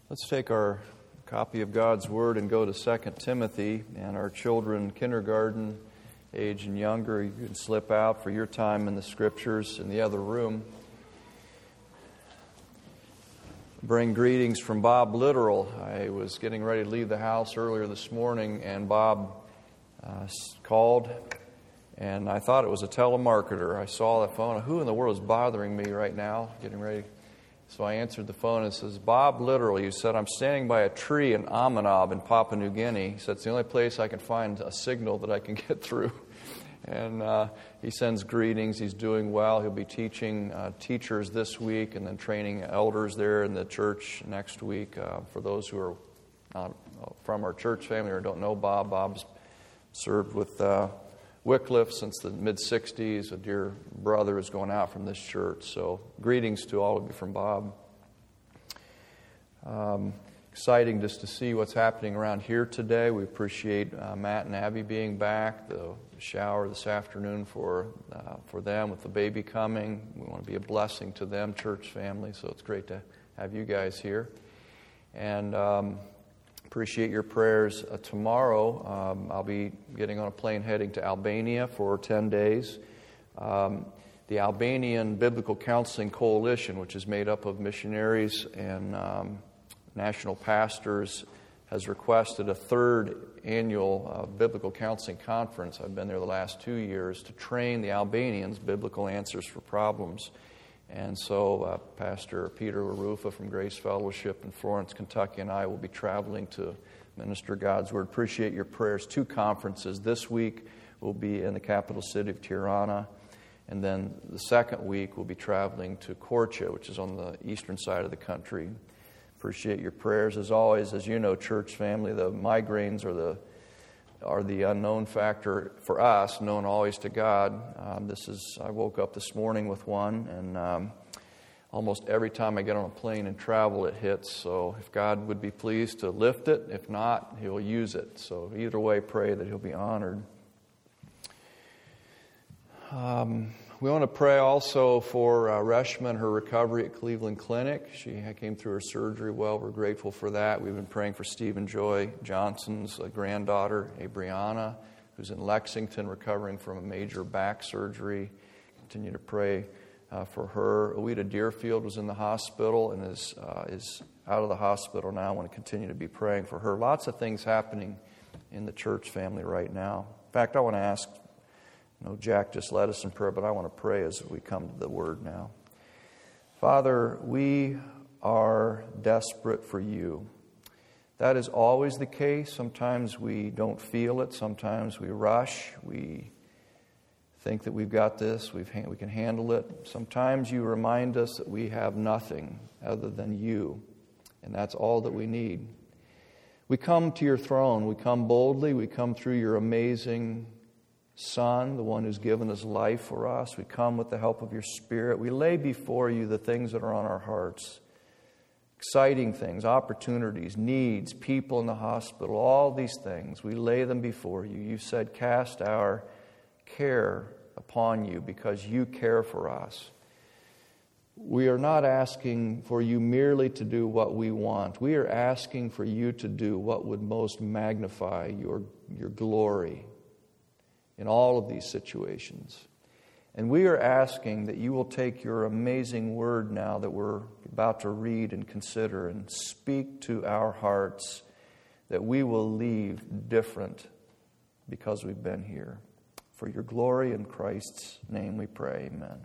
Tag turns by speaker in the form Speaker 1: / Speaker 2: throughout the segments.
Speaker 1: Let's take our copy of God's Word and go to 2 Timothy, and our children, kindergarten age and younger, you can slip out for your time in the Scriptures in the other room. Bring greetings from Bob Littoral. I was getting ready to leave the house earlier this morning, and Bob called, and I thought it was a telemarketer. I saw the phone. Who in the world is bothering me right now? Getting ready. So I answered the phone and it says, Bob Littoral. He said, I'm standing by a tree in Amanab in Papua New Guinea. He said, it's the only place I can find a signal that I can get through. And he sends greetings. He's doing well. He'll be teaching teachers this week and then training elders there in the church next week. For those who are not from our church family or don't know Bob, Bob's served with Wycliffe since the mid-'60s. A dear brother is going out from this church. So greetings to all of you from Bob. Exciting just to see what's happening around here today. We appreciate Matt and Abby being back. The shower this afternoon for them with the baby coming. We want to be a blessing to them, church family. So it's great to have you guys here. And appreciate your prayers. Tomorrow, I'll be getting on a plane heading to Albania for 10 days. The Albanian Biblical Counseling Coalition, which is made up of missionaries and national pastors, has requested a third annual Biblical Counseling Conference. I've been there the last 2 years to train the Albanians biblical answers for problems. And so Pastor Peter LaRufa from Grace Fellowship in Florence, Kentucky, and I will be traveling to minister God's Word. Appreciate your prayers. 2 conferences. This week we'll be in the capital city of Tirana. And then the second week we'll be traveling to Korça, which is on the eastern side of the country. Appreciate your prayers. As always, as you know, church family, the migraines are the unknown factor for us, known always to God. I woke up this morning with one, and almost every time I get on a plane and travel, it hits. So if God would be pleased to lift it, if not, He'll use it. So either way, pray that He'll be honored. We want to pray also for Reshma and her recovery at Cleveland Clinic. She came through her surgery well. We're grateful for that. We've been praying for Stephen Joy Johnson's granddaughter, Abriana, who's in Lexington recovering from a major back surgery. Continue to pray for her. Ouida Deerfield was in the hospital and is out of the hospital now. I want to continue to be praying for her. Lots of things happening in the church family right now. In fact, I want to ask, Jack just led us in prayer, but I want to pray as we come to the Word now. Father, we are desperate for You. That is always the case. Sometimes we don't feel it. Sometimes we rush. We think that we've got this. We can handle it. Sometimes You remind us that we have nothing other than You, and that's all that we need. We come to Your throne. We come boldly. We come through Your amazing Son, the one who's given His life for us. We come with the help of Your Spirit. We lay before You the things that are on our hearts. Exciting things, opportunities, needs, people in the hospital, all these things. We lay them before You. You said, cast our care upon You because You care for us. We are not asking for You merely to do what we want. We are asking for You to do what would most magnify Your glory in all of these situations. And we are asking that You will take Your amazing Word now that we're about to read and consider and speak to our hearts, that we will leave different because we've been here. For Your glory, in Christ's name we pray. Amen.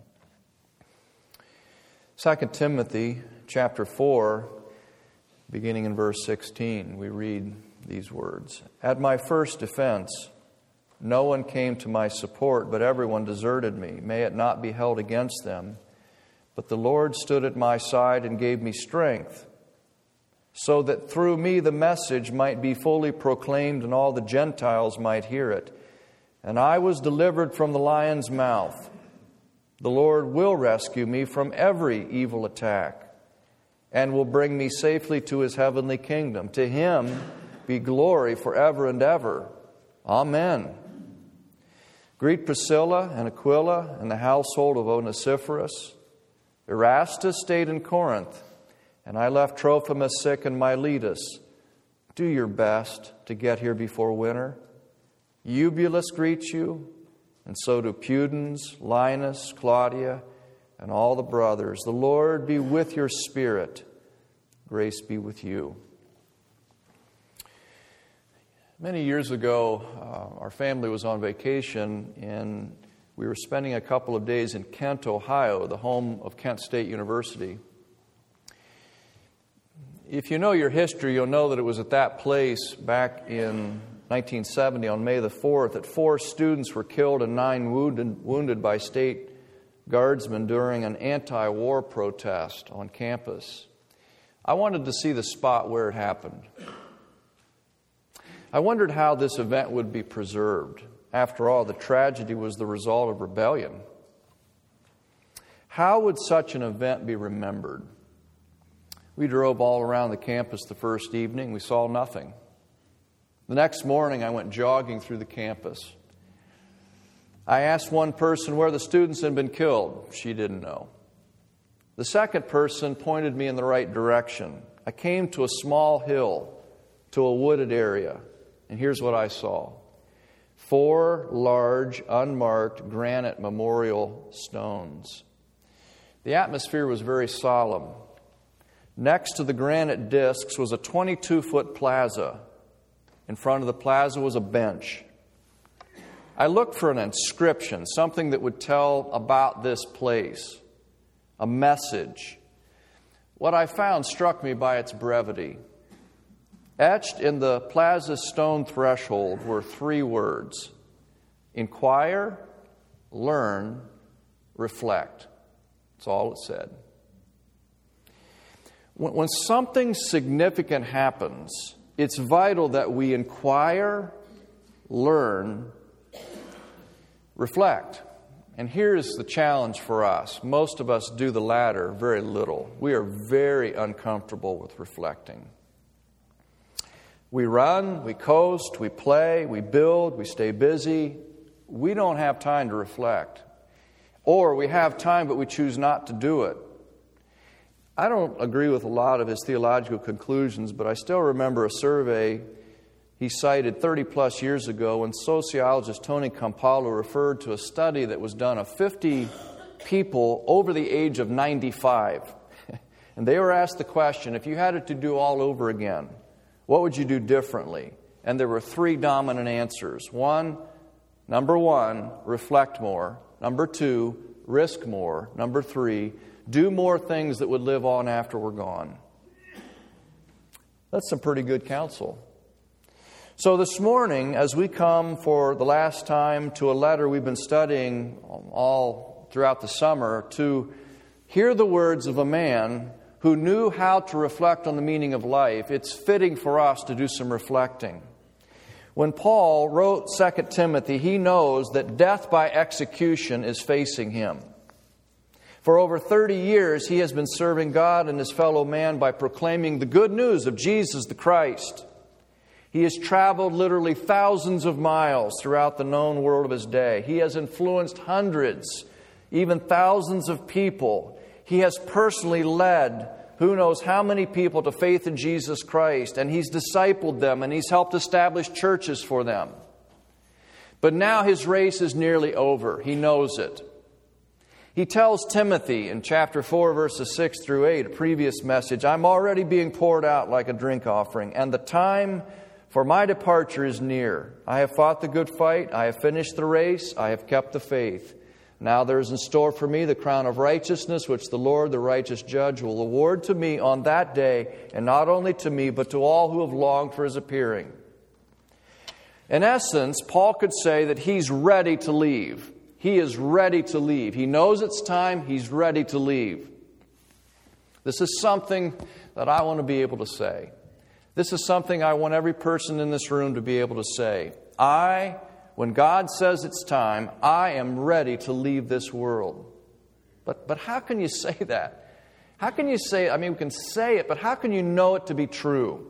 Speaker 1: 2 Timothy chapter 4, beginning in verse 16, we read these words. At my first defense, no one came to my support, but everyone deserted me. May it not be held against them. But the Lord stood at my side and gave me strength, so that through me the message might be fully proclaimed and all the Gentiles might hear it. And I was delivered from the lion's mouth. The Lord will rescue me from every evil attack and will bring me safely to His heavenly kingdom. To Him be glory forever and ever. Amen. Greet Priscilla and Aquila and the household of Onesiphorus. Erastus stayed in Corinth, and I left Trophimus sick and Miletus. Do your best to get here before winter. Eubulus greets you, and so do Pudens, Linus, Claudia, and all the brothers. The Lord be with your spirit. Grace be with you. Many years ago, our family was on vacation, and we were spending a couple of days in Kent, Ohio, the home of Kent State University. If you know your history, you'll know that it was at that place back in 1970, on May the 4th, that 4 students were killed and 9 wounded by state guardsmen during an anti-war protest on campus. I wanted to see the spot where it happened. I wondered how this event would be preserved. After all, the tragedy was the result of rebellion. How would such an event be remembered? We drove all around the campus the first evening. We saw nothing. The next morning, I went jogging through the campus. I asked one person where the students had been killed. She didn't know. The second person pointed me in the right direction. I came to a small hill, to a wooded area, and here's what I saw. 4 large, unmarked granite memorial stones. The atmosphere was very solemn. Next to the granite discs was a 22-foot plaza. In front of the plaza was a bench. I looked for an inscription, something that would tell about this place, a message. What I found struck me by its brevity. Etched in the plaza's stone threshold were 3 words: inquire, learn, reflect. That's all it said. When something significant happens, it's vital that we inquire, learn, reflect. And here's the challenge for us. Most of us do the latter very little. We are very uncomfortable with reflecting. We run, we coast, we play, we build, we stay busy. We don't have time to reflect. Or we have time, but we choose not to do it. I don't agree with a lot of his theological conclusions, but I still remember a survey he cited 30-plus years ago when sociologist Tony Campolo referred to a study that was done of 50 people over the age of 95. And they were asked the question, if you had it to do all over again, what would you do differently? And there were 3 dominant answers. Number one, reflect more. Number 2, risk more. Number 3, do more things that would live on after we're gone. That's some pretty good counsel. So this morning, as we come for the last time to a letter we've been studying all throughout the summer, to hear the words of a man who knew how to reflect on the meaning of life, it's fitting for us to do some reflecting. When Paul wrote 2 Timothy, he knows that death by execution is facing him. For over 30 years, he has been serving God and his fellow man by proclaiming the good news of Jesus the Christ. He has traveled literally thousands of miles throughout the known world of his day. He has influenced hundreds, even thousands of people. He has personally led who knows how many people to faith in Jesus Christ, and he's discipled them, and he's helped establish churches for them. But now his race is nearly over. He knows it. He tells Timothy in chapter 4, verses 6 through 8, a previous message, I'm already being poured out like a drink offering, and the time for my departure is near. I have fought the good fight. I have finished the race. I have kept the faith. Now there is in store for me the crown of righteousness, which the Lord, the righteous judge, will award to me on that day, and not only to me, but to all who have longed for his appearing. In essence, Paul could say that he's ready to leave. He is ready to leave. He knows it's time. He's ready to leave. This is something that I want to be able to say. This is something I want every person in this room to be able to say. When God says it's time, I am ready to leave this world. But how can you say that? How can you say it? I mean, we can say it, but how can you know it to be true?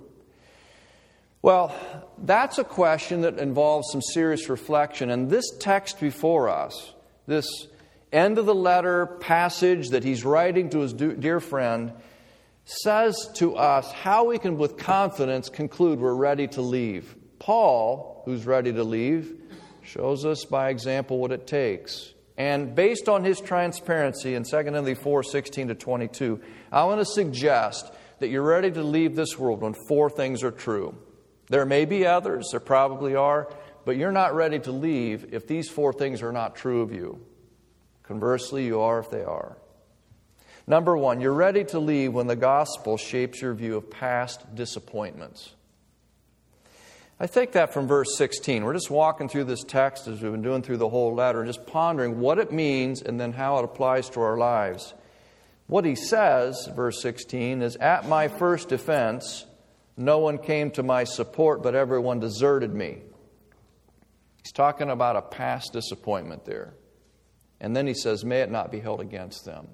Speaker 1: Well, that's a question that involves some serious reflection. And this text before us, this end of the letter passage that he's writing to his dear friend, says to us how we can with confidence conclude we're ready to leave. Paul, who's ready to leave, shows us by example what it takes. And based on his transparency in 2 Timothy 4:16-22, I want to suggest that you're ready to leave this world when 4 things are true. There may be others, there probably are, but you're not ready to leave if these 4 things are not true of you. Conversely, you are if they are. Number 1, you're ready to leave when the gospel shapes your view of past disappointments. I take that from verse 16. We're just walking through this text as we've been doing through the whole letter, just pondering what it means and then how it applies to our lives. What he says, verse 16, is, "At my first defense, no one came to my support, but everyone deserted me." He's talking about a past disappointment there. And then he says, "May it not be held against them."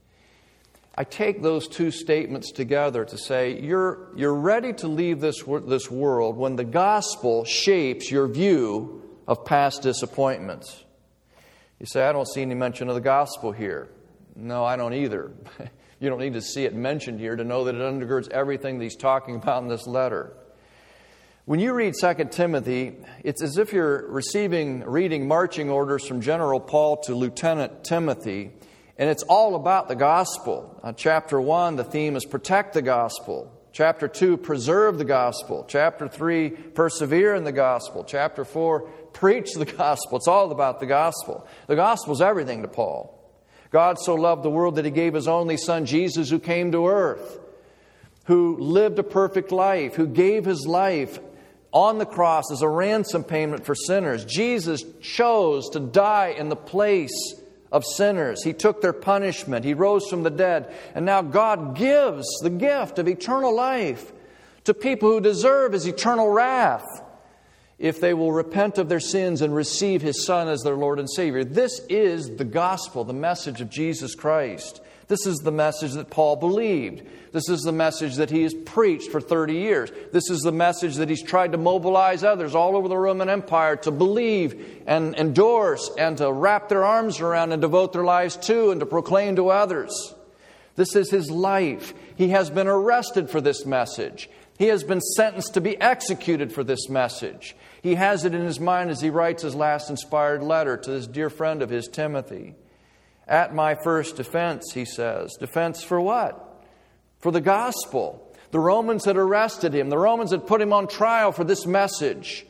Speaker 1: I take those 2 statements together to say you're ready to leave this world when the gospel shapes your view of past disappointments. You say, "I don't see any mention of the gospel here." No, I don't either. You don't need to see it mentioned here to know that it undergirds everything that he's talking about in this letter. When you read 2 Timothy, it's as if you're reading marching orders from General Paul to Lieutenant Timothy. And it's all about the gospel. Chapter 1, the theme is protect the gospel. Chapter 2, preserve the gospel. Chapter 3, persevere in the gospel. Chapter 4, preach the gospel. It's all about the gospel. The gospel is everything to Paul. God so loved the world that He gave His only Son, Jesus, who came to earth, who lived a perfect life, who gave His life on the cross as a ransom payment for sinners. Jesus chose to die in the place of sinners. He took their punishment. He rose from the dead. And now God gives the gift of eternal life to people who deserve His eternal wrath if they will repent of their sins and receive His Son as their Lord and Savior. This is the gospel, the message of Jesus Christ. This is the message that Paul believed. This is the message that he has preached for 30 years. This is the message that he's tried to mobilize others all over the Roman Empire to believe and endorse and to wrap their arms around and devote their lives to and to proclaim to others. This is his life. He has been arrested for this message. He has been sentenced to be executed for this message. He has it in his mind as he writes his last inspired letter to this dear friend of his, Timothy. At my first defense, he says. Defense for what? For the gospel. The Romans had arrested him. The Romans had put him on trial for this message.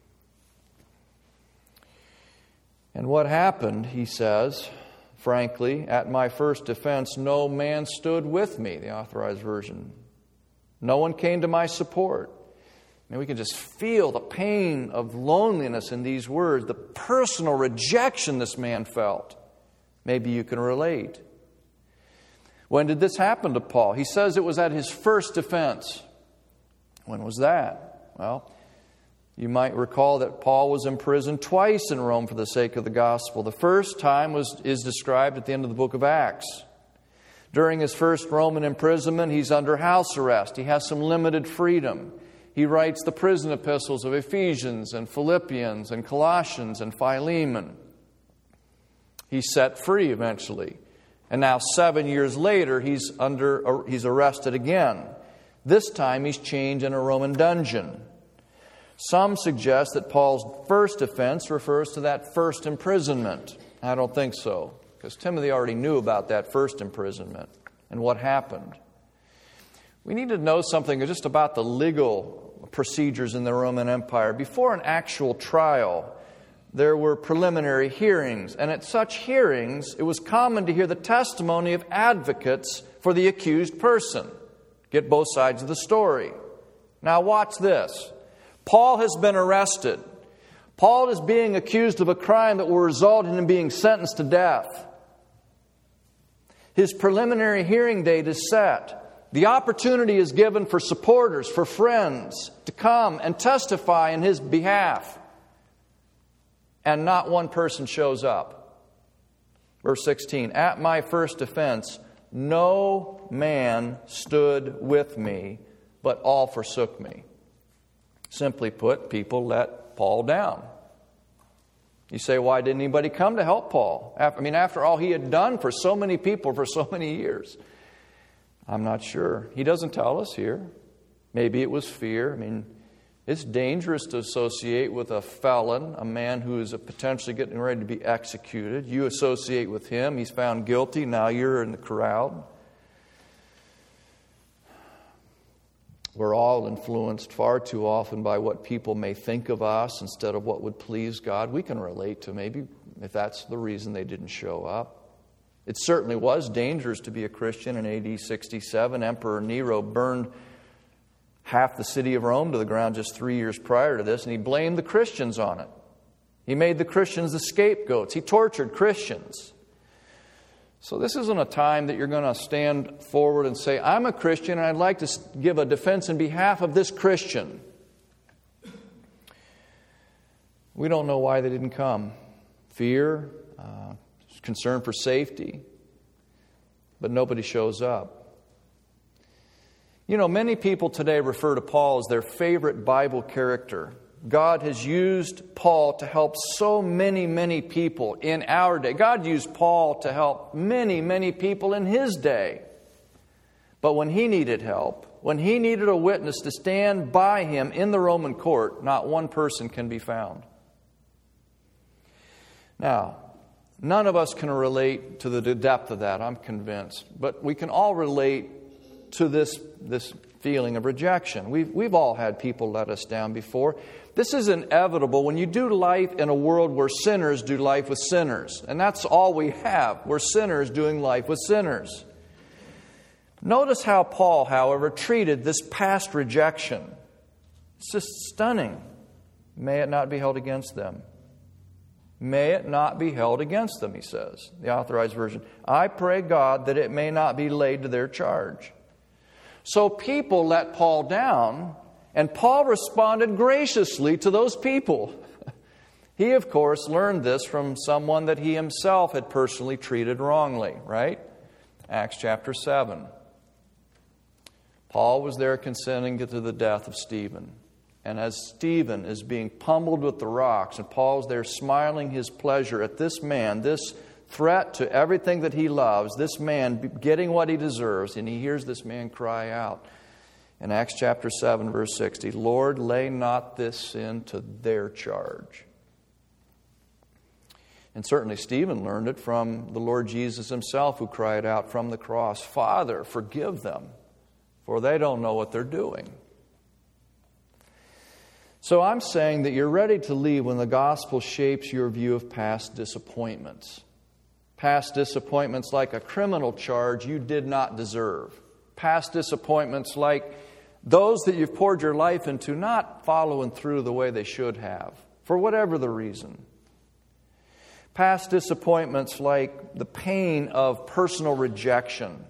Speaker 1: And what happened, he says, frankly, at my first defense, no man stood with me, the Authorized Version. No one came to my support. I mean, we can just feel the pain of loneliness in these words, the personal rejection this man felt. Maybe you can relate. When did this happen to Paul? He says it was at his first defense. When was that? Well, you might recall that Paul was imprisoned twice in Rome for the sake of the gospel. The first time is described at the end of the book of Acts. During his first Roman imprisonment, he's under house arrest. He has some limited freedom. He writes the prison epistles of Ephesians and Philippians and Colossians and Philemon. He's set free eventually. And now 7 years later, he's arrested again. This time he's chained in a Roman dungeon. Some suggest that Paul's first offense refers to that first imprisonment. I don't think so, because Timothy already knew about that first imprisonment and what happened. We need to know something just about the legal procedures in the Roman Empire. Before an actual trial, there were preliminary hearings, and at such hearings, it was common to hear the testimony of advocates for the accused person. Get both sides of the story. Now watch this. Paul has been arrested. Paul is being accused of a crime that will result in him being sentenced to death. His preliminary hearing date is set. The opportunity is given for supporters, for friends, to come and testify in his behalf. And not one person shows up. Verse 16, at my first defense, no man stood with me, but all forsook me. Simply put, people let Paul down. You say, why didn't anybody come to help Paul? After all he had done for so many people for so many years. I'm not sure. He doesn't tell us here. Maybe it was fear. I mean, it's dangerous to associate with a felon, a man who is potentially getting ready to be executed. You associate with him. He's found guilty. Now you're in the crowd. We're all influenced far too often by what people may think of us instead of what would please God. We can relate to maybe if that's the reason they didn't show up. It certainly was dangerous to be a Christian in AD 67. Emperor Nero burned half the city of Rome to the ground just 3 years prior to this, and he blamed the Christians on it. He made the Christians the scapegoats. He tortured Christians. So this isn't a time that you're going to stand forward and say, I'm a Christian and I'd like to give a defense in behalf of this Christian. We don't know why they didn't come. Fear, concern for safety. But nobody shows up. You know, many people today refer to Paul as their favorite Bible character. God has used Paul to help so many people in our day. God used Paul to help many people in his day. But when he needed help, when he needed a witness to stand by him in the Roman court, not one person can be found. Now, none of us can relate to the depth of that, I'm convinced. But we can all relate to this feeling of rejection. We've all had people let us down before. This is inevitable when you do life in a world where sinners do life with sinners. And that's all we have. We're sinners doing life with sinners. Notice how Paul, however, treated this past rejection. It's just stunning. May it not be held against them. May it not be held against them, he says. The Authorized Version. I pray God that it may not be laid to their charge. So people let Paul down, and Paul responded graciously to those people. He, of course, learned this from someone that he himself had personally treated wrongly, right? Acts chapter 7. Paul was there consenting to the death of Stephen. And as Stephen is being pummeled with the rocks, and Paul's there smiling his pleasure at this man, this threat to everything that he loves, this man getting what he deserves, and he hears this man cry out in Acts chapter 7, verse 60, Lord, lay not this sin to their charge. And certainly Stephen learned it from the Lord Jesus himself, who cried out from the cross, Father, forgive them, for they don't know what they're doing. So I'm saying that you're ready to leave when the gospel shapes your view of past disappointments. Past disappointments like a criminal charge you did not deserve. Past disappointments like those that you've poured your life into not following through the way they should have, for whatever the reason. Past disappointments like the pain of personal rejection.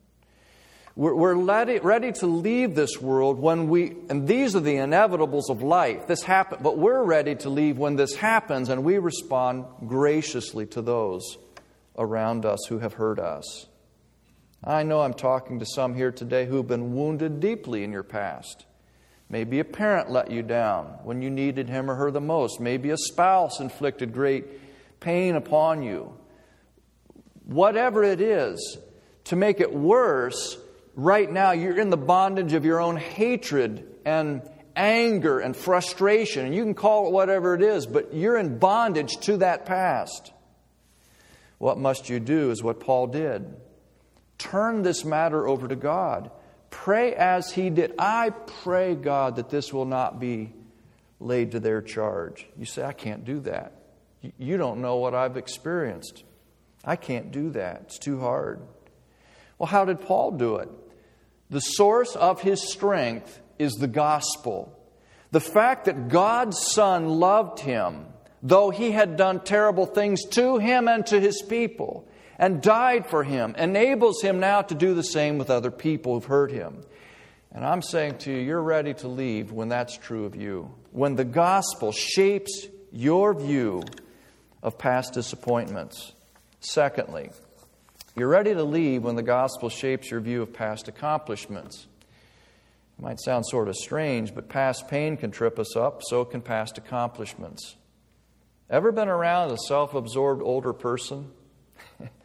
Speaker 1: We're ready to leave this world when and these are the inevitables of life. This happens, but we're ready to leave when this happens, and we respond graciously to those around us who have hurt us. I know I'm talking to some here today who've been wounded deeply in your past. Maybe a parent let you down when you needed him or her the most. Maybe a spouse inflicted great pain upon you. Whatever it is, to make it worse, right now you're in the bondage of your own hatred and anger and frustration. And you can call it whatever it is, but you're in bondage to that past. What must you do is what Paul did. Turn this matter over to God. Pray as he did. I pray, God, that this will not be laid to their charge. You say, I can't do that. You don't know what I've experienced. I can't do that. It's too hard. Well, how did Paul do it? The source of his strength is the gospel. The fact that God's Son loved him, though he had done terrible things to him and to his people, and died for him, enables him now to do the same with other people who've hurt him. And I'm saying to you, you're ready to leave when that's true of you. When the gospel shapes your view of past disappointments. Secondly, you're ready to leave when the gospel shapes your view of past accomplishments. It might sound sort of strange, but past pain can trip us up, so can past accomplishments. Ever been around a self-absorbed older person?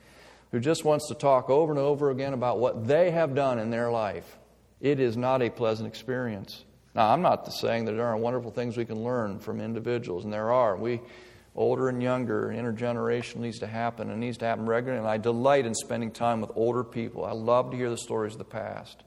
Speaker 1: who just wants to talk over and over again about what they have done in their life. It is not a pleasant experience. Now, I'm not saying that there aren't wonderful things we can learn from individuals, and there are. We, older and younger, intergenerational needs to happen, and needs to happen regularly, and I delight in spending time with older people. I love to hear the stories of the past.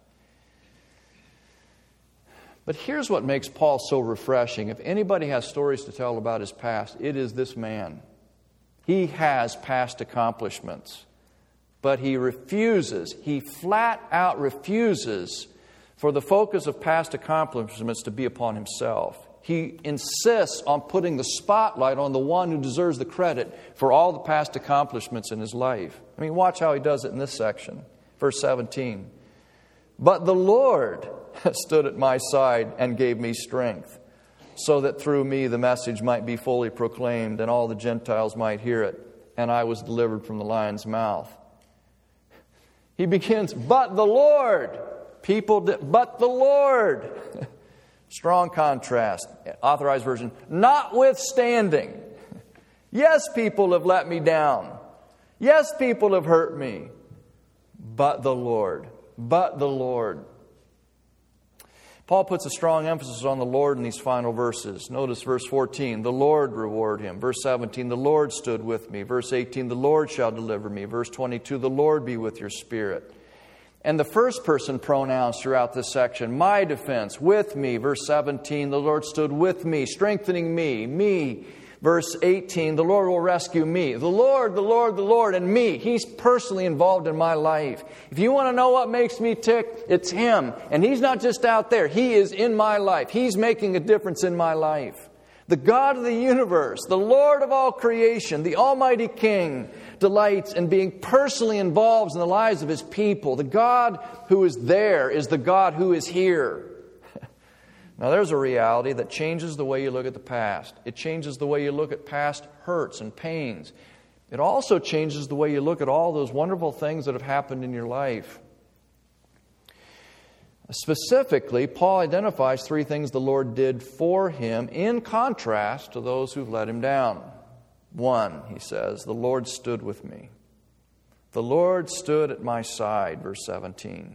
Speaker 1: But here's what makes Paul so refreshing. If anybody has stories to tell about his past, it is this man. He has past accomplishments, but he flat out refuses for the focus of past accomplishments to be upon himself. He insists on putting the spotlight on the one who deserves the credit for all the past accomplishments in his life. I mean, watch how he does it in this section. Verse 17. But the Lord stood at my side and gave me strength, so that through me the message might be fully proclaimed and all the Gentiles might hear it, and I was delivered from the lion's mouth. He begins, but the Lord. But the Lord. Strong contrast. Authorized version, notwithstanding. Yes, people have let me down. Yes, people have hurt me. But the Lord. But the Lord. Paul puts a strong emphasis on the Lord in these final verses. Notice verse 14, the Lord reward him. Verse 17, the Lord stood with me. Verse 18, the Lord shall deliver me. Verse 22, the Lord be with your spirit. And the first person pronouns throughout this section, my defense, with me. Verse 17, the Lord stood with me, strengthening me. Verse 18, the Lord will rescue me. The Lord, and me. He's personally involved in my life. If you want to know what makes me tick, it's Him. And He's not just out there. He is in my life. He's making a difference in my life. The God of the universe, the Lord of all creation, the Almighty King, delights in being personally involved in the lives of His people. The God who is there is the God who is here. Now, there's a reality that changes the way you look at the past. It changes the way you look at past hurts and pains. It also changes the way you look at all those wonderful things that have happened in your life. Specifically, Paul identifies 3 things the Lord did for him in contrast to those who've let him down. 1, he says, the Lord stood with me. The Lord stood at my side, verse 17.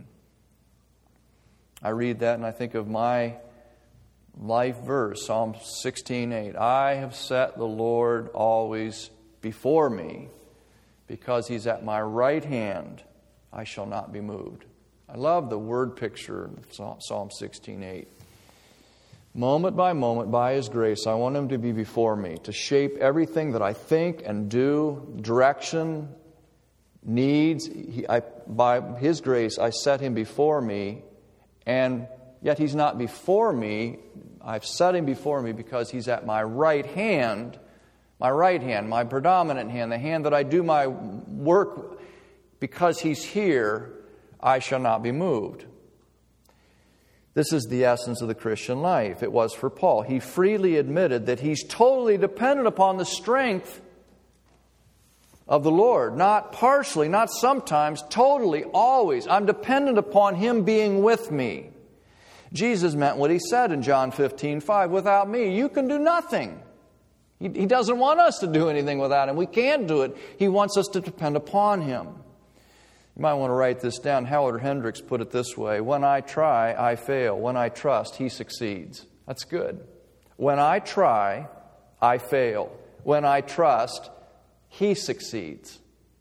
Speaker 1: I read that and I think of my life verse, Psalm 16:8. I have set the Lord always before me. Because He's at my right hand, I shall not be moved. I love the word picture of Psalm 16:8. Moment by moment, by His grace, I want Him to be before me, to shape everything that I think and do, direction, needs. By His grace, I set Him before me, and yet He's not before me. I've set Him before me because He's at my right hand, my predominant hand, the hand that I do my work. Because He's here, I shall not be moved. This is the essence of the Christian life. It was for Paul. He freely admitted that he's totally dependent upon the strength of the Lord. Not partially, not sometimes, totally, always. I'm dependent upon Him being with me. Jesus meant what He said in John 15:5. Without me, you can do nothing. He doesn't want us to do anything without Him. We can't do it. He wants us to depend upon Him. You might want to write this down. Howard Hendricks put it this way. When I try, I fail. When I trust, He succeeds. That's good. When I try, I fail. When I trust, He succeeds.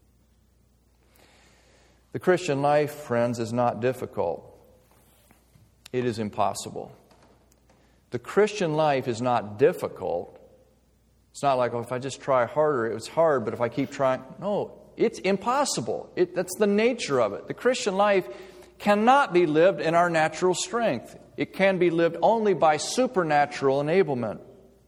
Speaker 1: The Christian life, friends, is not difficult. It is impossible. The Christian life is not difficult. It's not like, if I just try harder, it's hard, but if I keep trying... No, it's impossible. That's the nature of it. The Christian life cannot be lived in our natural strength. It can be lived only by supernatural enablement.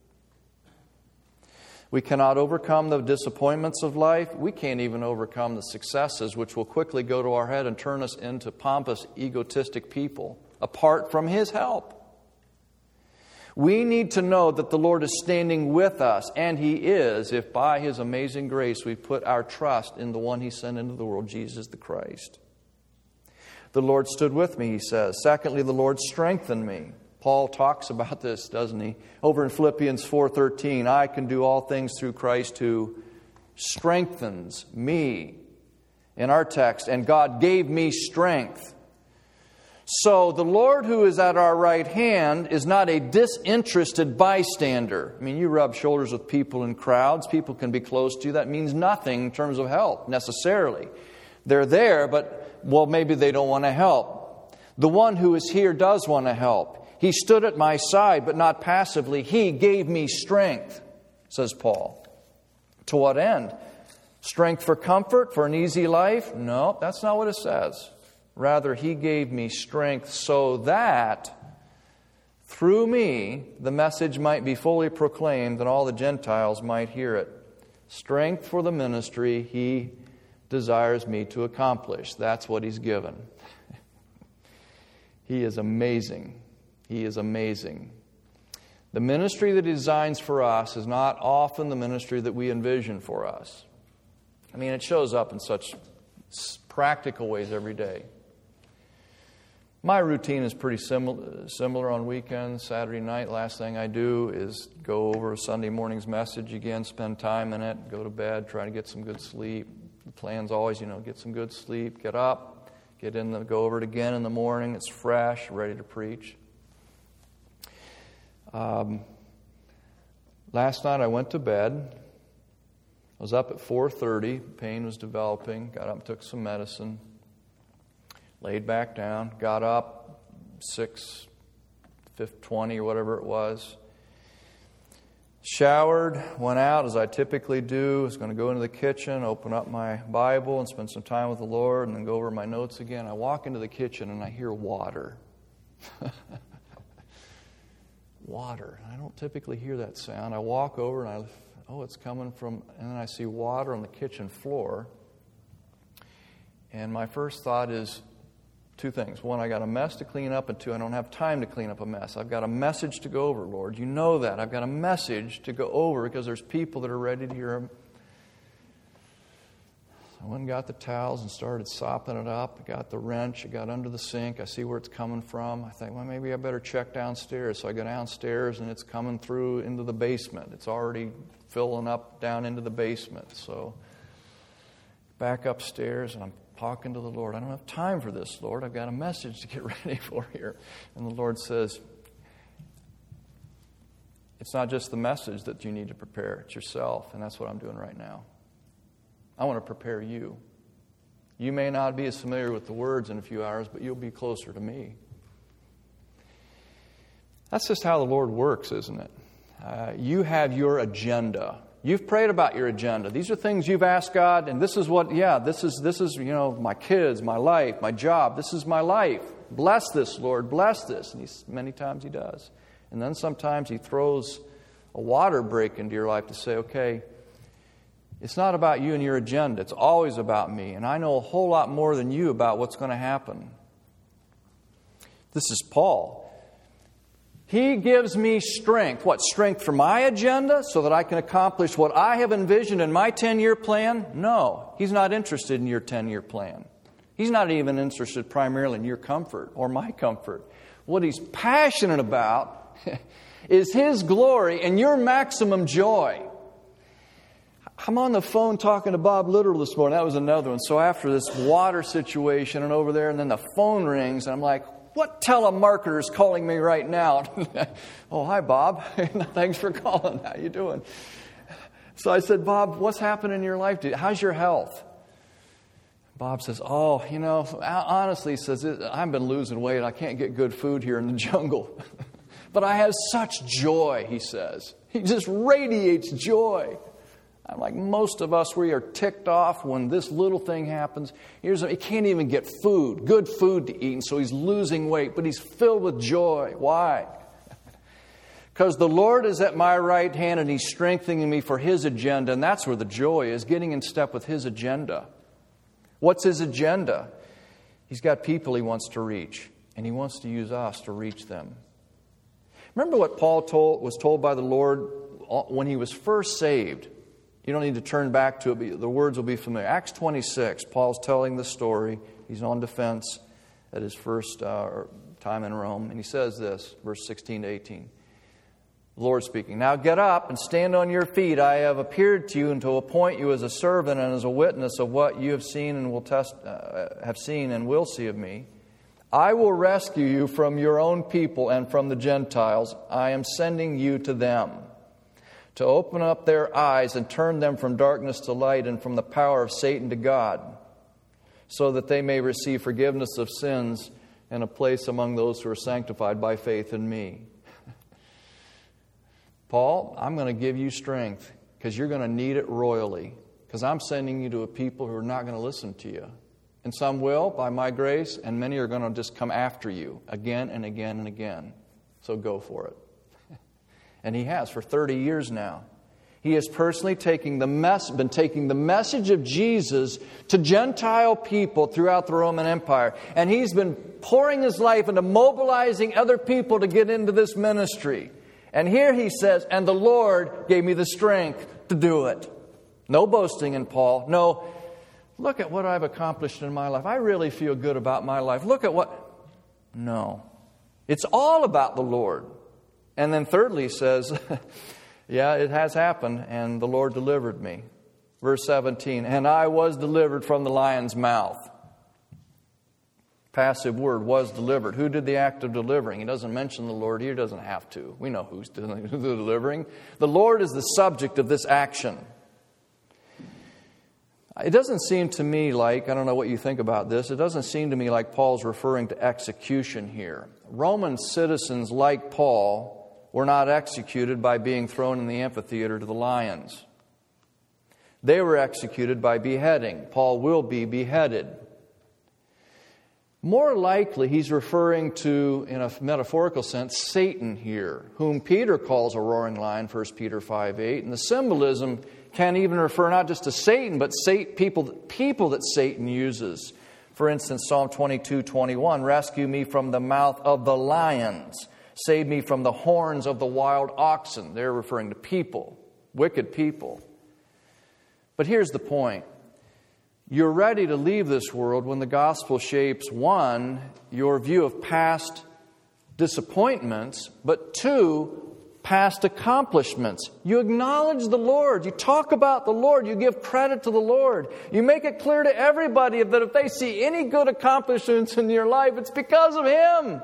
Speaker 1: We cannot overcome the disappointments of life. We can't even overcome the successes, which will quickly go to our head and turn us into pompous, egotistic people, apart from His help. We need to know that the Lord is standing with us, and He is, if by His amazing grace we put our trust in the one He sent into the world, Jesus the Christ. The Lord stood with me, he says. Secondly, the Lord strengthened me. Paul talks about this, doesn't he? Over in Philippians 4:13, I can do all things through Christ who strengthens me. in our text, and God gave me strength. So the Lord who is at our right hand is not a disinterested bystander. I mean, you rub shoulders with people in crowds. People can be close to you. That means nothing in terms of help, necessarily. They're there, but, well, maybe they don't want to help. The one who is here does want to help. He stood at my side, but not passively. He gave me strength, says Paul. To what end? Strength for comfort, for an easy life? No, that's not what it says. Rather, He gave me strength so that through me the message might be fully proclaimed and all the Gentiles might hear it. Strength for the ministry He desires me to accomplish. That's what He's given. He is amazing. He is amazing. The ministry that He designs for us is not often the ministry that we envision for us. I mean, it shows up in such practical ways every day. My routine is pretty similar on weekends. Saturday night, last thing I do is go over Sunday morning's message again, spend time in it, go to bed, try to get some good sleep. The plan's always, get some good sleep, get up, go over it again in the morning. It's fresh, ready to preach. Last night I went to bed. I was up at 4:30. Pain was developing. Got up and took some medicine. Laid back down. Got up 6:20 or whatever it was. Showered. Went out as I typically do. I was going to go into the kitchen, open up my Bible, and spend some time with the Lord, and then go over my notes again. I walk into the kitchen and I hear water. Water. I don't typically hear that sound. I walk over and it's coming from, and then I see water on the kitchen floor. And my first thought is two things. One, I got a mess to clean up, and two, I don't have time to clean up a mess. I've got a message to go over, Lord. You know that. I've got a message to go over because there's people that are ready to hear Him. I went and got the towels and started sopping it up. I got the wrench. I got under the sink. I see where it's coming from. I think, well, maybe I better check downstairs. So I go downstairs, and it's coming through into the basement. It's already filling up down into the basement. So back upstairs, and I'm talking to the Lord. I don't have time for this, Lord. I've got a message to get ready for here. And the Lord says, it's not just the message that you need to prepare. It's yourself, and that's what I'm doing right now. I want to prepare you. You may not be as familiar with the words in a few hours, but you'll be closer to me. That's just how the Lord works, isn't it? You have your agenda. You've prayed about your agenda. These are things you've asked God, and this is what, this is my kids, my life, my job. This is my life. Bless this, Lord, bless this. And many times He does. And then sometimes He throws a water break into your life to say, okay, it's not about you and your agenda. It's always about me. And I know a whole lot more than you about what's going to happen. This is Paul. He gives me strength. What, strength for my agenda so that I can accomplish what I have envisioned in my 10-year plan? No, He's not interested in your 10-year plan. He's not even interested primarily in your comfort or my comfort. What He's passionate about is His glory and your maximum joy. I'm on the phone talking to Bob Little this morning. That was another one. So after this water situation and over there, and then the phone rings, and I'm like, what telemarketer is calling me right now? Oh, hi, Bob. Thanks for calling. How you doing? So I said, Bob, what's happening in your life? How's your health? Bob says, honestly, he says, I've been losing weight. I can't get good food here in the jungle. But I have such joy, he says. He just radiates joy. I'm like, most of us, we are ticked off when this little thing happens. He can't even get food, good food to eat, and so he's losing weight, but he's filled with joy. Why? Because the Lord is at my right hand, and He's strengthening me for His agenda, and that's where the joy is, getting in step with His agenda. What's His agenda? He's got people He wants to reach, and He wants to use us to reach them. Remember what Paul was told by the Lord when he was first saved? You don't need to turn back to it, but the words will be familiar. Acts 26, Paul's telling the story. He's on defense at his first time in Rome. And he says this, verse 16 to 18. The Lord speaking, "Now get up and stand on your feet. I have appeared to you and to appoint you as a servant and as a witness of what you have seen and will see of me. I will rescue you from your own people and from the Gentiles. I am sending you to them, to open up their eyes and turn them from darkness to light and from the power of Satan to God, so that they may receive forgiveness of sins and a place among those who are sanctified by faith in me." Paul, I'm going to give you strength because you're going to need it royally, because I'm sending you to a people who are not going to listen to you. And some will, by my grace, and many are going to just come after you again and again and again. So go for it. And he has for 30 years now. He has personally been taking the message of Jesus to Gentile people throughout the Roman Empire. And he's been pouring his life into mobilizing other people to get into this ministry. And here he says, "And the Lord gave me the strength to do it." No boasting in Paul. No, look at what I've accomplished in my life. I really feel good about my life. Look at what... No. It's all about the Lord. And then thirdly he says, yeah, it has happened, and the Lord delivered me. Verse 17, "And I was delivered from the lion's mouth." Passive word, was delivered. Who did the act of delivering? He doesn't mention the Lord here. He doesn't have to. We know who's doing the delivering. The Lord is the subject of this action. It doesn't seem to me like, I don't know what you think about this, it doesn't seem to me like Paul's referring to execution here. Roman citizens like Paul were not executed by being thrown in the amphitheater to the lions. They were executed by beheading. Paul will be beheaded. More likely, he's referring to, in a metaphorical sense, Satan here, whom Peter calls a roaring lion, 1 Peter 5:8. And the symbolism can even refer not just to Satan, but people that Satan uses. For instance, Psalm 22:21, "Rescue me from the mouth of the lions. Save me from the horns of the wild oxen." They're referring to people, wicked people. But here's the point. You're ready to leave this world when the gospel shapes, one, your view of past disappointments, but two, past accomplishments. You acknowledge the Lord. You talk about the Lord. You give credit to the Lord. You make it clear to everybody that if they see any good accomplishments in your life, it's because of Him.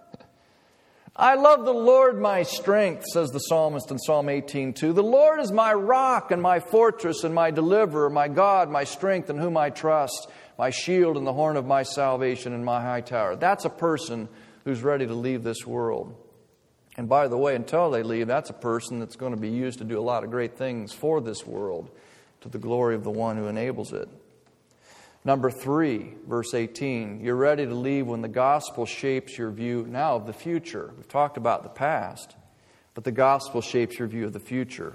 Speaker 1: "I love the Lord my strength," says the psalmist in Psalm 18:2. "The Lord is my rock and my fortress and my deliverer, my God, my strength in whom I trust, my shield and the horn of my salvation and my high tower." That's a person who's ready to leave this world. And by the way, until they leave, that's a person that's going to be used to do a lot of great things for this world, to the glory of the one who enables it. Number 3, verse 18, you're ready to leave when the gospel shapes your view now of the future. We've talked about the past, but the gospel shapes your view of the future.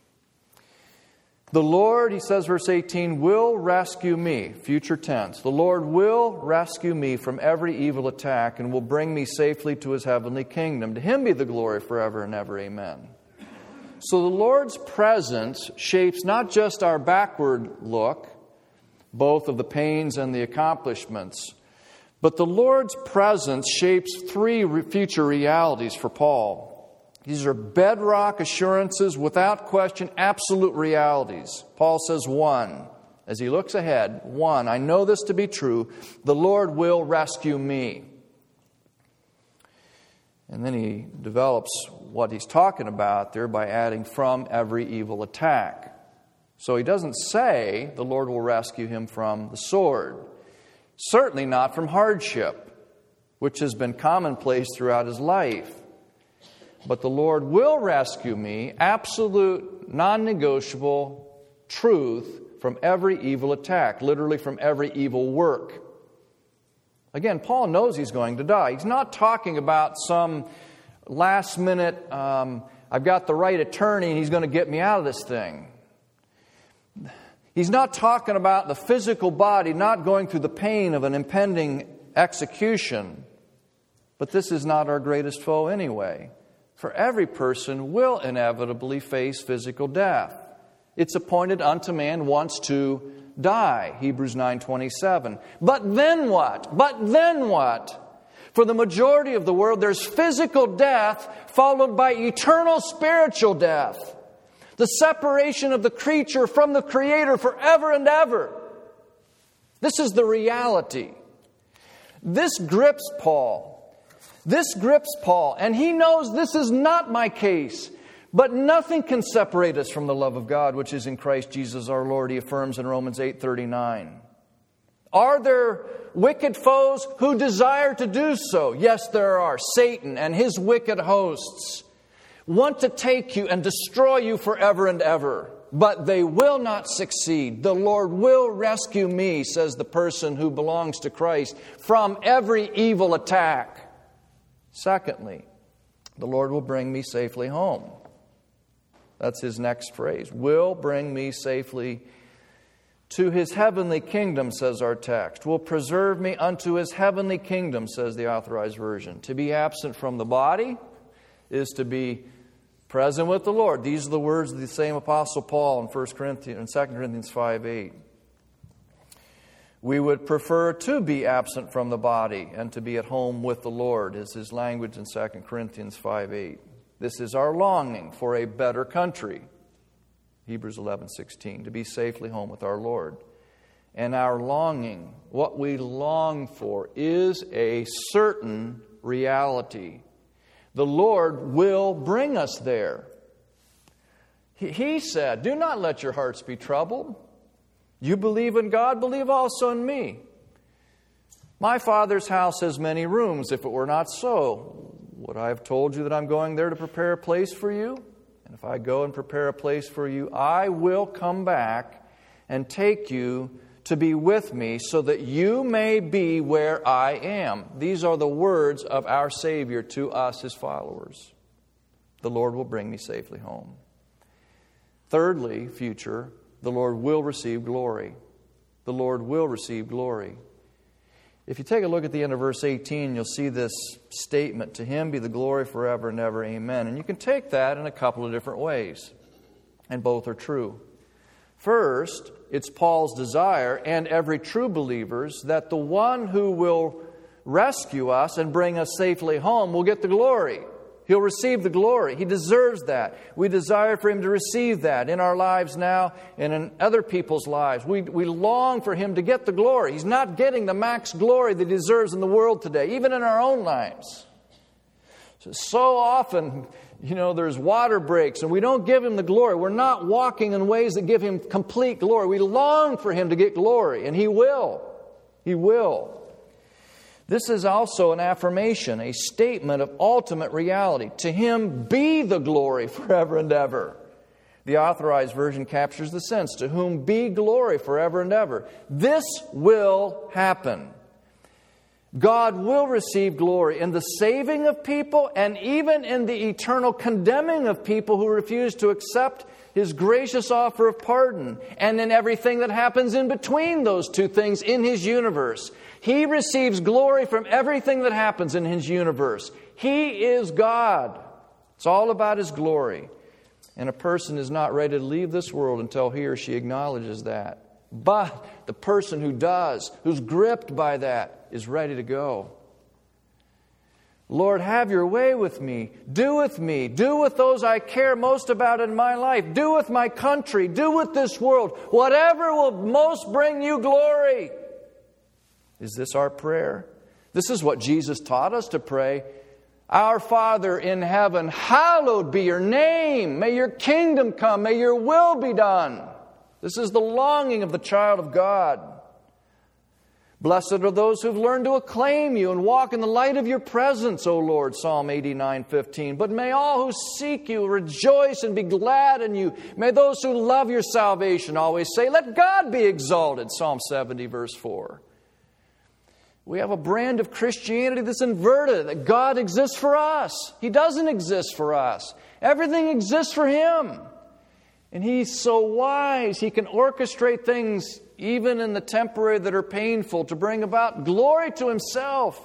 Speaker 1: The Lord, he says, verse 18, will rescue me, future tense. The Lord will rescue me from every evil attack and will bring me safely to His heavenly kingdom. To Him be the glory forever and ever. Amen. So the Lord's presence shapes not just our backward look, both of the pains and the accomplishments, but the Lord's presence shapes 3 future realities for Paul. These are bedrock assurances, without question, absolute realities. Paul says, 1, as he looks ahead, 1, I know this to be true, the Lord will rescue me. And then he develops what he's talking about there by adding from every evil attack. So he doesn't say the Lord will rescue him from the sword. Certainly not from hardship, which has been commonplace throughout his life. But the Lord will rescue me, absolute, non-negotiable truth, from every evil attack, literally from every evil work. Again, Paul knows he's going to die. He's not talking about some last minute, I've got the right attorney and he's going to get me out of this thing. He's not talking about the physical body not going through the pain of an impending execution. But this is not our greatest foe anyway. For every person will inevitably face physical death. It's appointed unto man once to die, Hebrews 9:27. But then what? But then what? For the majority of the world, there's physical death followed by eternal spiritual death. The separation of the creature from the Creator forever and ever. This is the reality. This grips Paul. And he knows this is not my case. But nothing can separate us from the love of God, which is in Christ Jesus our Lord, he affirms in Romans 8:39. Are there wicked foes who desire to do so? Yes, there are. Satan and his wicked hosts want to take you and destroy you forever and ever. But they will not succeed. The Lord will rescue me, says the person who belongs to Christ, from every evil attack. Secondly, the Lord will bring me safely home. That's his next phrase. Will bring me safely to his heavenly kingdom, says our text. Will preserve me unto his heavenly kingdom, says the Authorized Version. To be absent from the body is to be present with the Lord. These are the words of the same Apostle Paul in 2 Corinthians 5:8. We would prefer to be absent from the body and to be at home with the Lord, is his language in 2 Corinthians 5:8. This is our longing for a better country. Hebrews 11:16, to be safely home with our Lord. And our longing, what we long for, is a certain reality. The Lord will bring us there. He said, do not let your hearts be troubled. You believe in God, believe also in me. My Father's house has many rooms. If it were not so, would I have told you that I'm going there to prepare a place for you? And if I go and prepare a place for you, I will come back and take you to be with me so that you may be where I am. These are the words of our Savior to us, his followers. The Lord will bring me safely home. Thirdly, future, the Lord will receive glory. The Lord will receive glory. If you take a look at the end of verse 18, you'll see this statement, to him be the glory forever and ever, amen. And you can take that in a couple of different ways, and both are true. First, it's Paul's desire, and every true believer's, that the one who will rescue us and bring us safely home will get the glory. He'll receive the glory. He deserves that. We desire for him to receive that in our lives now and in other people's lives. We long for him to get the glory. He's not getting the max glory that he deserves in the world today, even in our own lives. So often, there's water breaks and we don't give him the glory. We're not walking in ways that give him complete glory. We long for him to get glory, and he will. He will. This is also an affirmation, a statement of ultimate reality. To him be the glory forever and ever. The Authorized Version captures the sense, to whom be glory forever and ever. This will happen. God will receive glory in the saving of people and even in the eternal condemning of people who refuse to accept his gracious offer of pardon, and in everything that happens in between those two things in his universe. He receives glory from everything that happens in his universe. He is God. It's all about his glory. And a person is not ready to leave this world until he or she acknowledges that. But the person who does, who's gripped by that, is ready to go. Lord, have your way with me. Do with me. Do with those I care most about in my life. Do with my country. Do with this world. Whatever will most bring you glory. Is this our prayer? This is what Jesus taught us to pray. Our Father in heaven, hallowed be your name. May your kingdom come. May your will be done. This is the longing of the child of God. Blessed are those who've learned to acclaim you and walk in the light of your presence, O Lord, Psalm 89:15. But may all who seek you rejoice and be glad in you. May those who love your salvation always say, let God be exalted, Psalm 70, verse 4. We have a brand of Christianity that's inverted, that God exists for us. He doesn't exist for us. Everything exists for him. And he's so wise, he can orchestrate things even in the temporary that are painful to bring about glory to himself.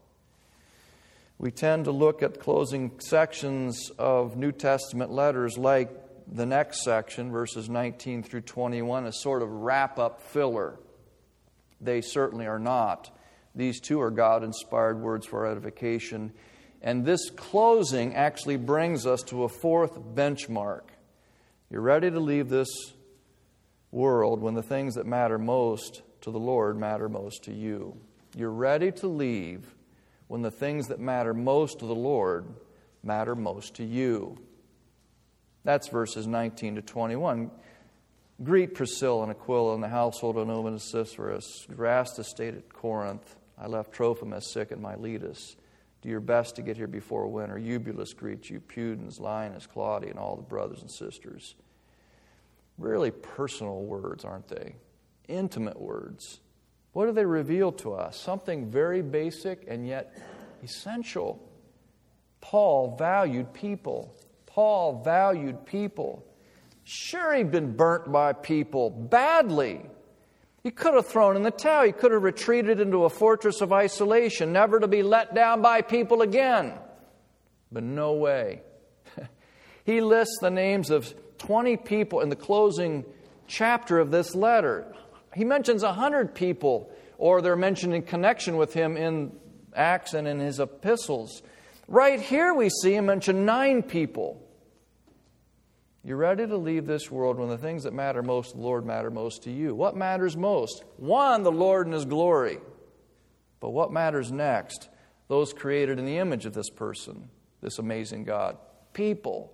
Speaker 1: We tend to look at closing sections of New Testament letters like the next section, verses 19 through 21, as sort of wrap-up filler. They certainly are not. These two are God-inspired words for our edification. And this closing actually brings us to a fourth benchmark. You're ready to leave this world when the things that matter most to the Lord matter most to you. You're ready to leave when the things that matter most to the Lord matter most to you. That's verses 19 to 21. Greet Priscilla and Aquila and the household of Onesiphorus. Erastus stayed at Corinth. I left Trophimus sick at Miletus. Do your best to get here before winter. Eubulus greets you, Pudens, Linus, Claudia, and all the brothers and sisters. Really personal words, aren't they? Intimate words. What do they reveal to us? Something very basic and yet essential. Paul valued people. Paul valued people. Sure, he'd been burnt by people badly. He could have thrown in the towel. He could have retreated into a fortress of isolation, never to be let down by people again. But no way. He lists the names of 20 people in the closing chapter of this letter. He mentions 100 people, or they're mentioned in connection with him in Acts and in his epistles. Right here we see him mention 9 people. You're ready to leave this world when the things that matter most to the Lord matter most to you. What matters most? 1, the Lord and His glory. But what matters next? Those created in the image of this person, this amazing God. People.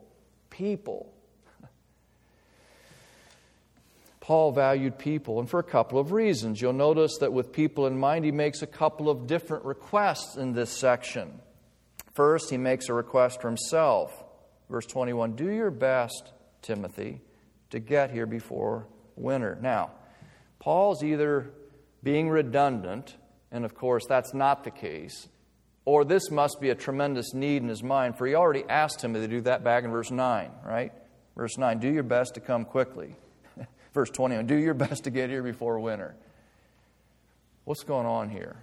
Speaker 1: Paul valued people, and for a couple of reasons. You'll notice that with people in mind, he makes a couple of different requests in this section. First, he makes a request for himself. Verse 21, do your best, Timothy, to get here before winter. Now, Paul's either being redundant, and of course that's not the case, or this must be a tremendous need in his mind, for he already asked Timothy to do that back in verse 9, right? Verse 9, do your best to come quickly. Verse 21, do your best to get here before winter. What's going on here?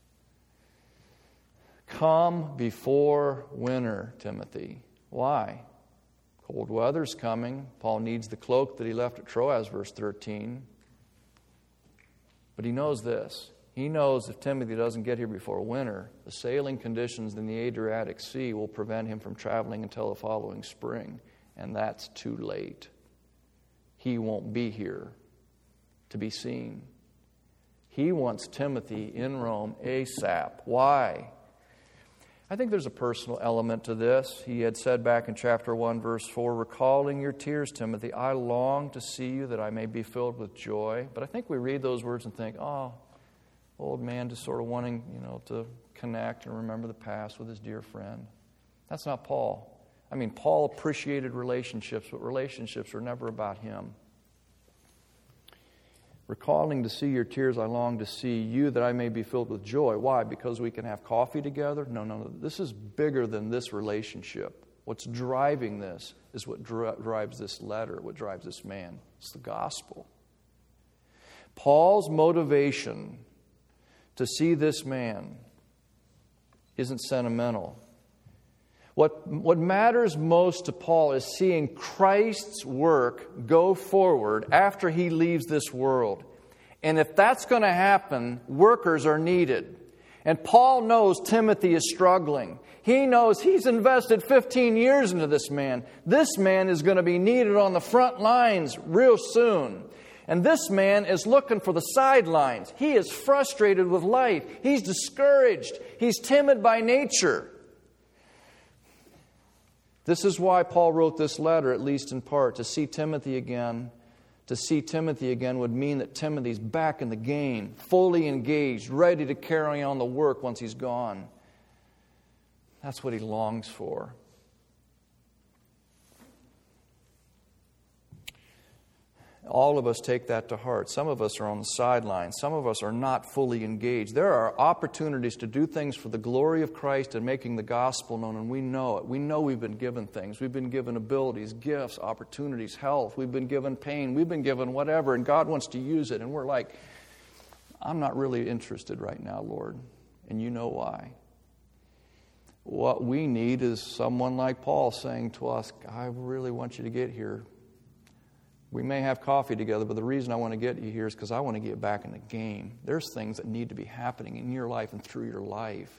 Speaker 1: Come before winter, Timothy. Why? Cold weather's coming. Paul needs the cloak that he left at Troas, verse 13. But he knows this. He knows if Timothy doesn't get here before winter, the sailing conditions in the Adriatic Sea will prevent him from traveling until the following spring. And that's too late. He won't be here to be seen. He wants Timothy in Rome ASAP. Why? I think there's a personal element to this. He had said back in chapter 1, verse 4, recalling your tears, Timothy, I long to see you that I may be filled with joy. But I think we read those words and think, oh, old man just sort of wanting, to connect and remember the past with his dear friend. That's not Paul. I mean, Paul appreciated relationships, but relationships are never about him. Recalling to see your tears, I long to see you that I may be filled with joy. Why? Because we can have coffee together? No. This is bigger than this relationship. What's driving this is what drives this letter, what drives this man. It's the gospel. Paul's motivation to see this man isn't sentimental. What matters most to Paul is seeing Christ's work go forward after he leaves this world. And if that's going to happen, workers are needed. And Paul knows Timothy is struggling. He knows he's invested 15 years into this man. This man is going to be needed on the front lines real soon. And this man is looking for the sidelines. He is frustrated with life. He's discouraged. He's timid by nature. This is why Paul wrote this letter, at least in part, to see Timothy again. To see Timothy again would mean that Timothy's back in the game, fully engaged, ready to carry on the work once he's gone. That's what he longs for. All of us take that to heart. Some of us are on the sidelines. Some of us are not fully engaged. There are opportunities to do things for the glory of Christ and making the gospel known, and we know it. We know we've been given things. We've been given abilities, gifts, opportunities, health. We've been given pain. We've been given whatever, and God wants to use it. And we're like, I'm not really interested right now, Lord. And you know why. What we need is someone like Paul saying to us, I really want you to get here. We may have coffee together, but the reason I want to get you here is because I want to get back in the game. There's things that need to be happening in your life and through your life.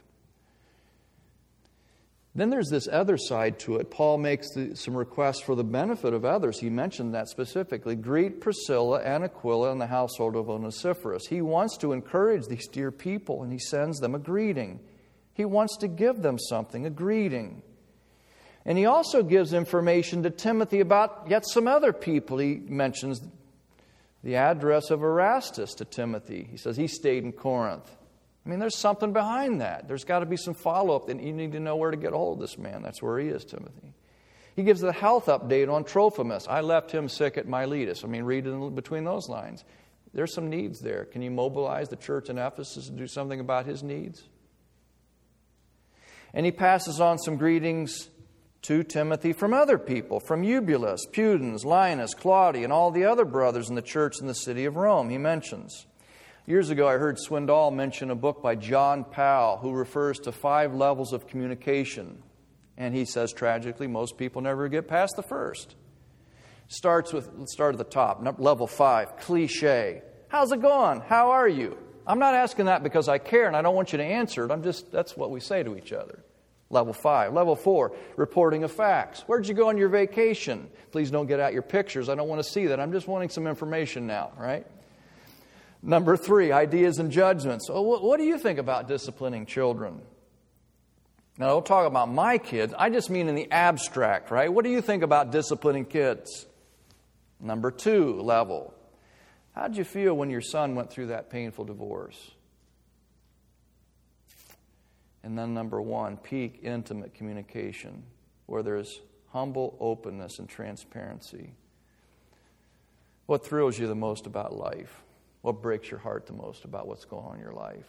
Speaker 1: Then there's this other side to it. Paul makes some requests for the benefit of others. He mentioned that specifically. Greet Priscilla and Aquila and the household of Onesiphorus. He wants to encourage these dear people, and he sends them a greeting. He wants to give them something, a greeting. And he also gives information to Timothy about yet some other people. He mentions the address of Erastus to Timothy. He says he stayed in Corinth. I mean, there's something behind that. There's got to be some follow-up, and you need to know where to get a hold of this man. That's where he is, Timothy. He gives the health update on Trophimus. I left him sick at Miletus. I mean, read in between those lines. There's some needs there. Can you mobilize the church in Ephesus to do something about his needs? And he passes on some greetings to Timothy from other people, from Eubulus, Pudens, Linus, Claudia, and all the other brothers in the church in the city of Rome, he mentions. Years ago, I heard Swindoll mention a book by John Powell who refers to 5 levels of communication. And he says, tragically, most people never get past the first. Let's start at the top. Level 5, cliche. How's it going? How are you? I'm not asking that because I care and I don't want you to answer it. That's what we say to each other. Level 5. Level 4, reporting of facts. Where'd you go on your vacation? Please don't get out your pictures. I don't want to see that. I'm just wanting some information now, right? Number 3, ideas and judgments. Oh, what do you think about disciplining children? Now, don't talk about my kids. I just mean in the abstract, right? What do you think about disciplining kids? Number 2 level. How did you feel when your son went through that painful divorce? And then number 1, peak intimate communication, where there's humble openness and transparency. What thrills you the most about life? What breaks your heart the most about what's going on in your life?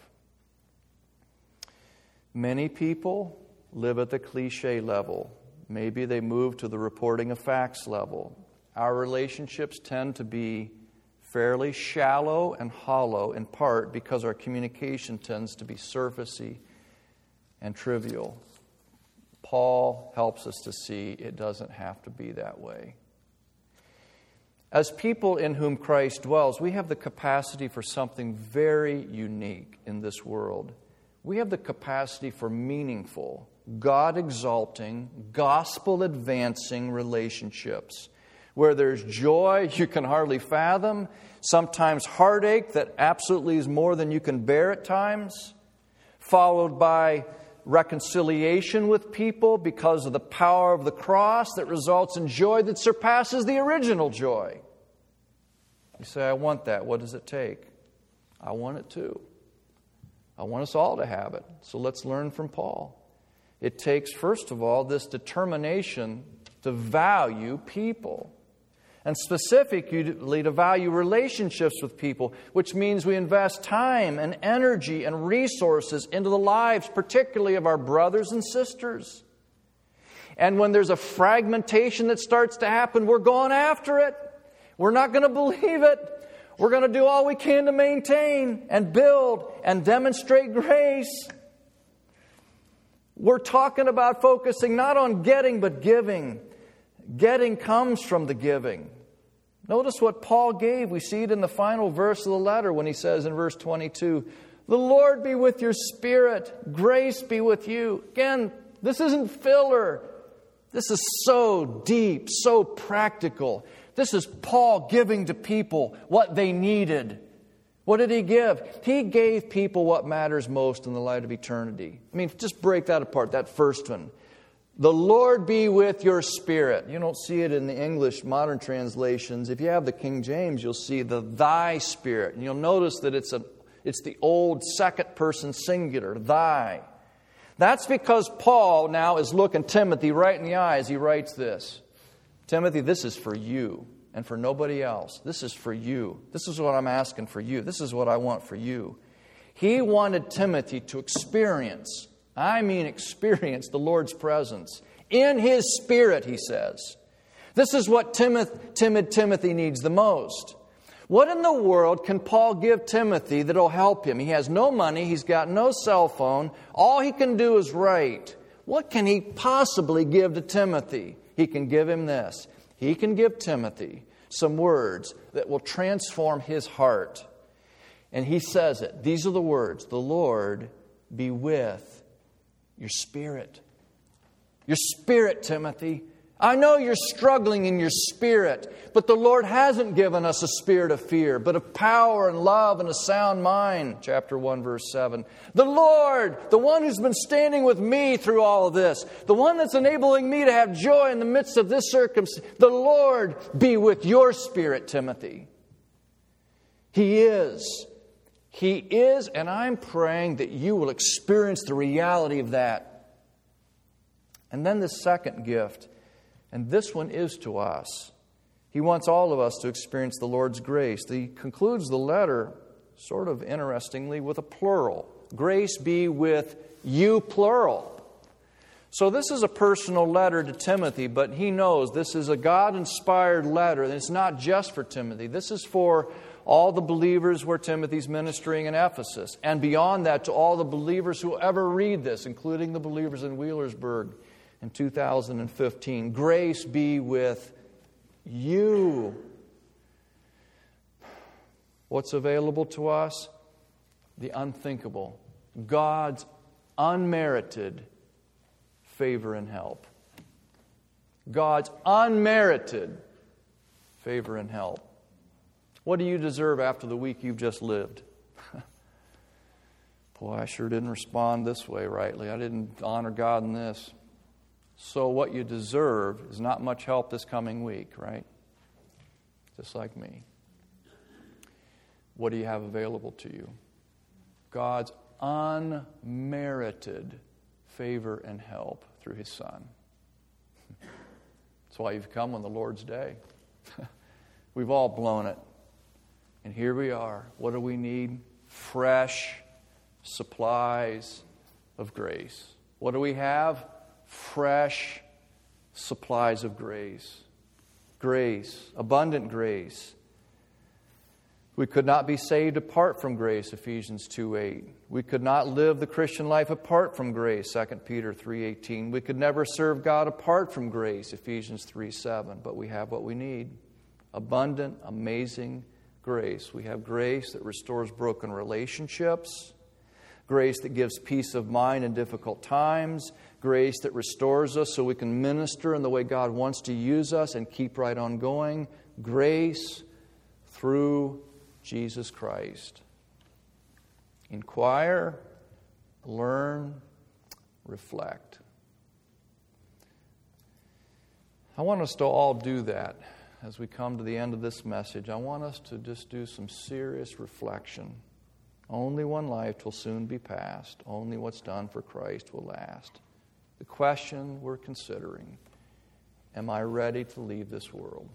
Speaker 1: Many people live at the cliche level. Maybe they move to the reporting of facts level. Our relationships tend to be fairly shallow and hollow, in part because our communication tends to be surfacey and trivial. Paul helps us to see it doesn't have to be that way. As people in whom Christ dwells, we have the capacity for something very unique in this world. We have the capacity for meaningful, God-exalting, gospel-advancing relationships where there's joy you can hardly fathom, sometimes heartache that absolutely is more than you can bear at times, followed by reconciliation with people because of the power of the cross that results in joy that surpasses the original joy. You say, I want that. What does it take? I want it too. I want us all to have it. So let's learn from Paul. It takes, first of all, this determination to value people, and specifically to value relationships with people, which means we invest time and energy and resources into the lives, particularly of our brothers and sisters. And when there's a fragmentation that starts to happen, we're going after it. We're not going to believe it. We're going to do all we can to maintain and build and demonstrate grace. We're talking about focusing not on getting, but giving. Getting comes from the giving. Notice what Paul gave. We see it in the final verse of the letter when he says in verse 22, "The Lord be with your spirit. Grace be with you." Again, this isn't filler. This is so deep, so practical. This is Paul giving to people what they needed. What did he give? He gave people what matters most in the light of eternity. I mean, just break that apart, that first one. The Lord be with your spirit. You don't see it in the English modern translations. If you have the King James, you'll see the thy spirit. And you'll notice that it's the old second person singular, thy. That's because Paul now is looking Timothy right in the eye as he writes this. Timothy, this is for you and for nobody else. This is for you. This is what I'm asking for you. This is what I want for you. He wanted Timothy to experience the Lord's presence in his spirit, he says. This is what timid Timothy needs the most. What in the world can Paul give Timothy that will help him? He has no money. He's got no cell phone. All he can do is write. What can he possibly give to Timothy? He can give him this. He can give Timothy some words that will transform his heart. And he says it. These are the words. The Lord be with your spirit. Your spirit, Timothy. I know you're struggling in your spirit, but the Lord hasn't given us a spirit of fear, but of power and love and a sound mind. Chapter 1, verse 7. The Lord, the one who's been standing with me through all of this, the one that's enabling me to have joy in the midst of this circumstance, the Lord be with your spirit, Timothy. He is. He is, and I'm praying that you will experience the reality of that. And then the second gift, and this one is to us. He wants all of us to experience the Lord's grace. He concludes the letter, sort of interestingly, with a plural. Grace be with you, plural. So this is a personal letter to Timothy, but he knows this is a God-inspired letter, and it's not just for Timothy. This is for all the believers where Timothy's ministering in Ephesus, and beyond that to all the believers who ever read this, including the believers in Wheelersburg in 2015. Grace be with you. What's available to us? The unthinkable. God's unmerited favor and help. God's unmerited favor and help. What do you deserve after the week you've just lived? Boy, I sure didn't respond this way rightly. I didn't honor God in this. So what you deserve is not much help this coming week, right? Just like me. What do you have available to you? God's unmerited favor and help through His Son. That's why you've come on the Lord's day. We've all blown it. And here we are. What do we need? Fresh supplies of grace. What do we have? Fresh supplies of grace. Grace, abundant grace. We could not be saved apart from grace, Ephesians 2:8. We could not live the Christian life apart from grace, 2 Peter 3:18. We could never serve God apart from grace, Ephesians 3:7. But we have what we need. Abundant, amazing grace. We have grace that restores broken relationships, grace that gives peace of mind in difficult times, grace that restores us so we can minister in the way God wants to use us and keep right on going, grace through Jesus Christ. Inquire, learn, reflect. I want us to all do that. As we come to the end of this message, I want us to just do some serious reflection. Only one life will soon be passed. Only what's done for Christ will last. The question we're considering, am I ready to leave this world?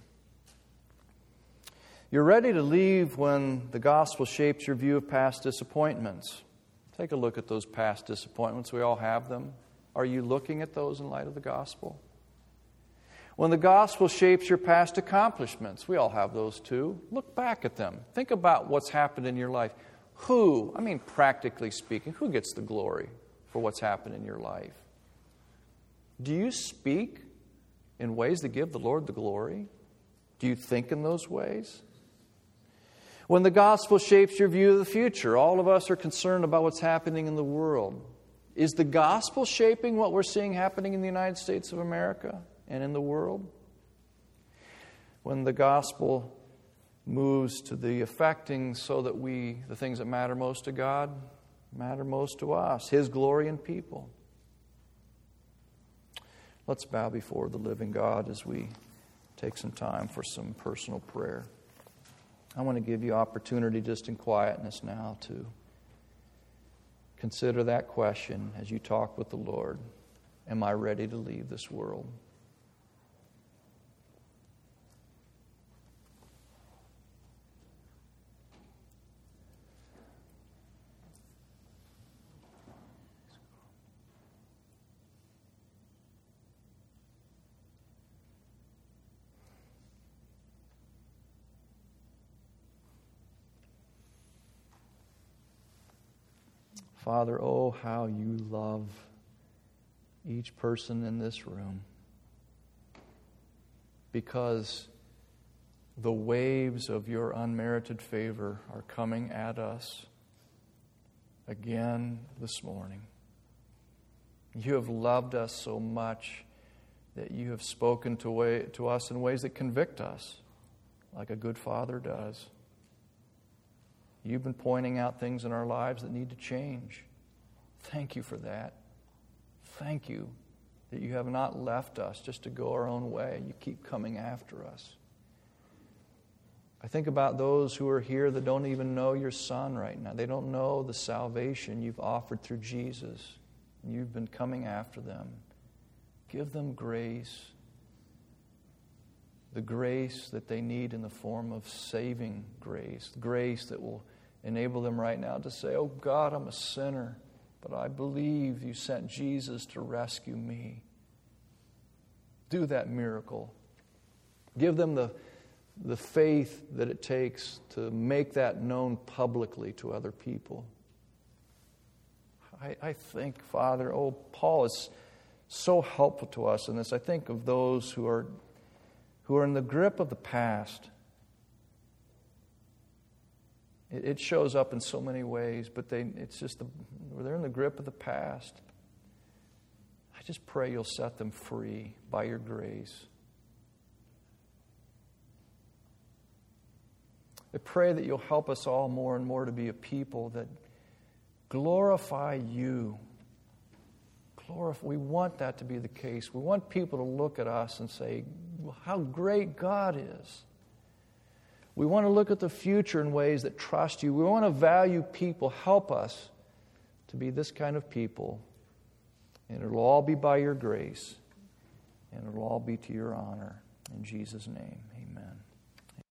Speaker 1: You're ready to leave when the gospel shapes your view of past disappointments. Take a look at those past disappointments. We all have them. Are you looking at those in light of the gospel? When the gospel shapes your past accomplishments, we all have those too. Look back at them. Think about what's happened in your life. Practically speaking, who gets the glory for what's happened in your life? Do you speak in ways that give the Lord the glory? Do you think in those ways? When the gospel shapes your view of the future, all of us are concerned about what's happening in the world. Is the gospel shaping what we're seeing happening in the United States of America and in the world? When the gospel moves to the affecting so that the things that matter most to God, matter most to us, His glory and people. Let's bow before the living God as we take some time for some personal prayer. I want to give you opportunity just in quietness now to consider that question as you talk with the Lord. Am I ready to leave this world? Father, oh, how you love each person in this room, because the waves of your unmerited favor are coming at us again this morning. You have loved us so much that you have spoken to us in ways that convict us, like a good father does. You've been pointing out things in our lives that need to change. Thank you for that. Thank you that you have not left us just to go our own way. You keep coming after us. I think about those who are here that don't even know your Son right now. They don't know the salvation you've offered through Jesus. And you've been coming after them. Give them grace. The grace that they need in the form of saving grace. Grace that will enable them right now to say, oh God, I'm a sinner, but I believe you sent Jesus to rescue me. Do that miracle. Give them the faith that it takes to make that known publicly to other people. I think, Father, Paul is so helpful to us in this. I think of those who are in the grip of the past. It shows up in so many ways, but they're in the grip of the past. I just pray you'll set them free by your grace. I pray that you'll help us all more and more to be a people that glorify you. We want that to be the case. We want people to look at us and say, how great God is. We want to look at the future in ways that trust you. We want to value people. Help us to be this kind of people. And it'll all be by your grace. And it'll all be to your honor. In Jesus' name.